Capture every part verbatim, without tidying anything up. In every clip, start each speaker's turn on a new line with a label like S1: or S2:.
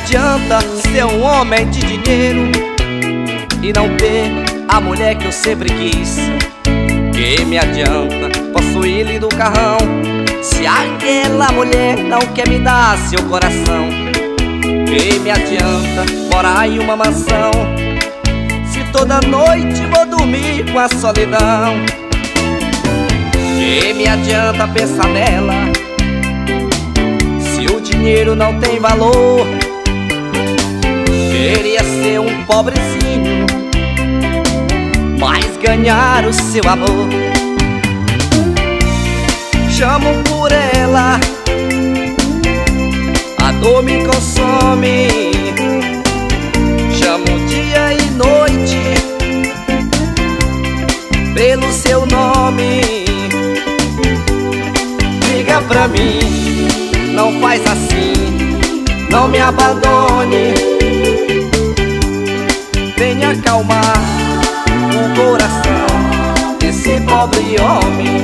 S1: adianta ser um homem de dinheiro e não ter a mulher que eu sempre quis? Que me adianta possuir lindo carrão se aquela mulher não quer me dar seu coração? Que me adianta morar em uma mansão se toda noite vou dormir com a solidão? Que me adianta pensar nela se o dinheiro não tem valor? Queria ser um pobrezinho, mas ganhar o seu amor. Chamo por ela, a dor me consome. Chamo dia e noite pelo seu nome. Liga pra mim, não faz assim, não me abandone. Venha acalmar o coração desse pobre homem.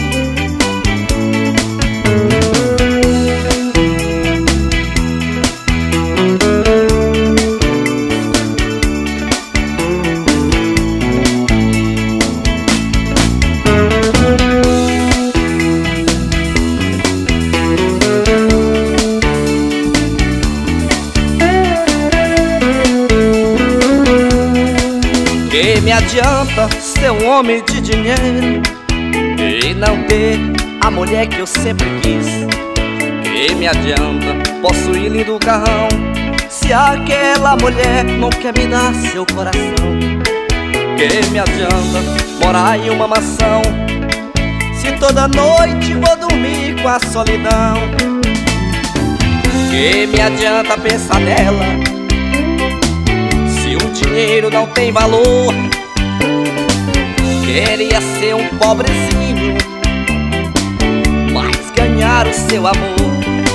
S1: Que me adianta ser um homem de dinheiro e não ter a mulher que eu sempre quis? Que me adianta possuir lindo carrão se aquela mulher não quer me dar seu coração? Que me adianta morar em uma mansão se toda noite vou dormir com a solidão? Que me adianta pensar nela se o dinheiro não tem valor? Queria ser um pobrezinho, mas ganhar o seu amor.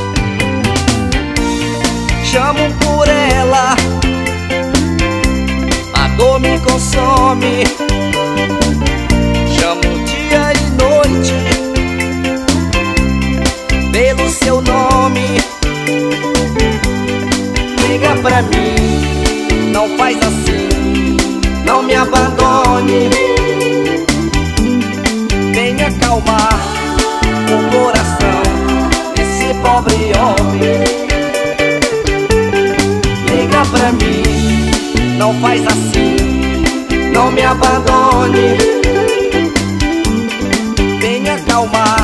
S1: Chamo por ela, a dor me consome. Chamo dia e noite pelo seu nome. Liga pra mim, não faz assim, não me abandone. Venha acalmar o coração desse pobre homem. Liga pra mim, não faz assim, não me abandone. Venha acalmar